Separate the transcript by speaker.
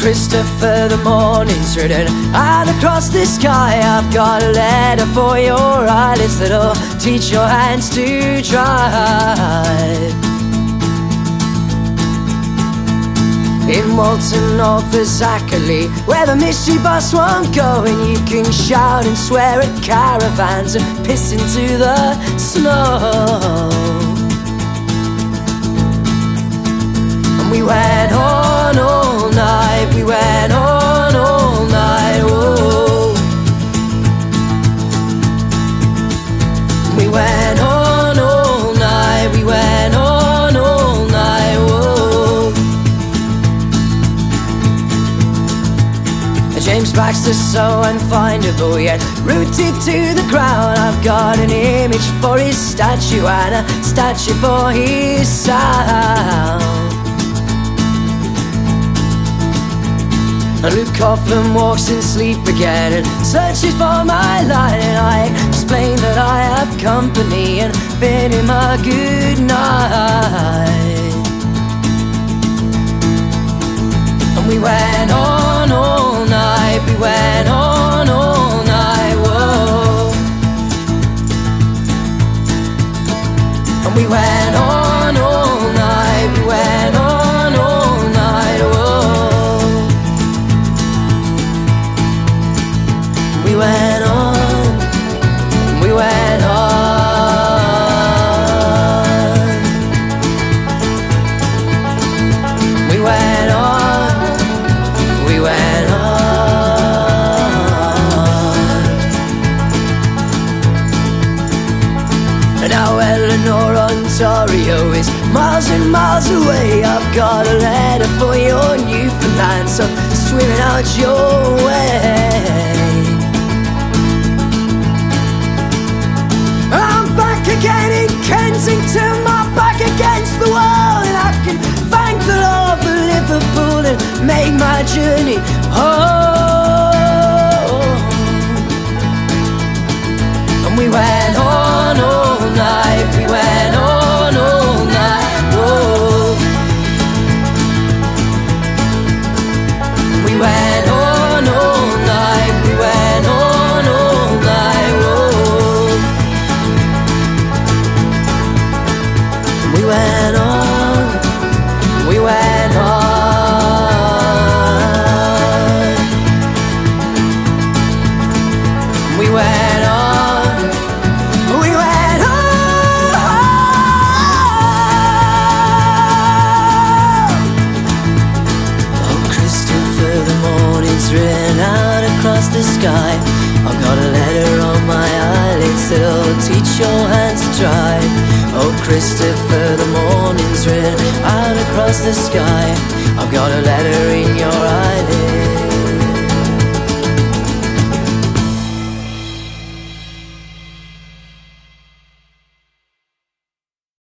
Speaker 1: Christopher, the morning's written out across the sky. I've got a letter for your eyelids that'll teach your hands to drive. In Walton North there's Ackley, where the mystery bus won't go, and you can shout and swear at caravans and piss into the snow. And we went on all night, we went on all night, whoa. We went on all night, we went on all night, whoa. James Baxter's so unfindable, yet rooted to the ground. I've got an image for his statue and a statue for his sound. And Luke Coughlin walks in sleep again and searches for my line, and I explain that I have company and bid him a good night. And we went on all night, we went on all night, whoa. And we went on all night, we went on all night, whoa. We went on, we went on, we went on, we went on. And now Eleanor, Ontario is miles and miles away. I've got a letter for your Newfoundland, so swimming out your way. I'm back again in Kensington, my back against the wall, and I can thank the Lord for Liverpool and make my journey home. And we went on all night, we went on all night, whoa. We went on all night, we went on all night, whoa. We went on, we went on, we went on, we went on. Oh, Christopher, the morning's written out across the sky. I've got a letter on my eyelids that'll teach your hands to drive. Oh, Christopher, the morning's written out across the sky. I've got a letter in your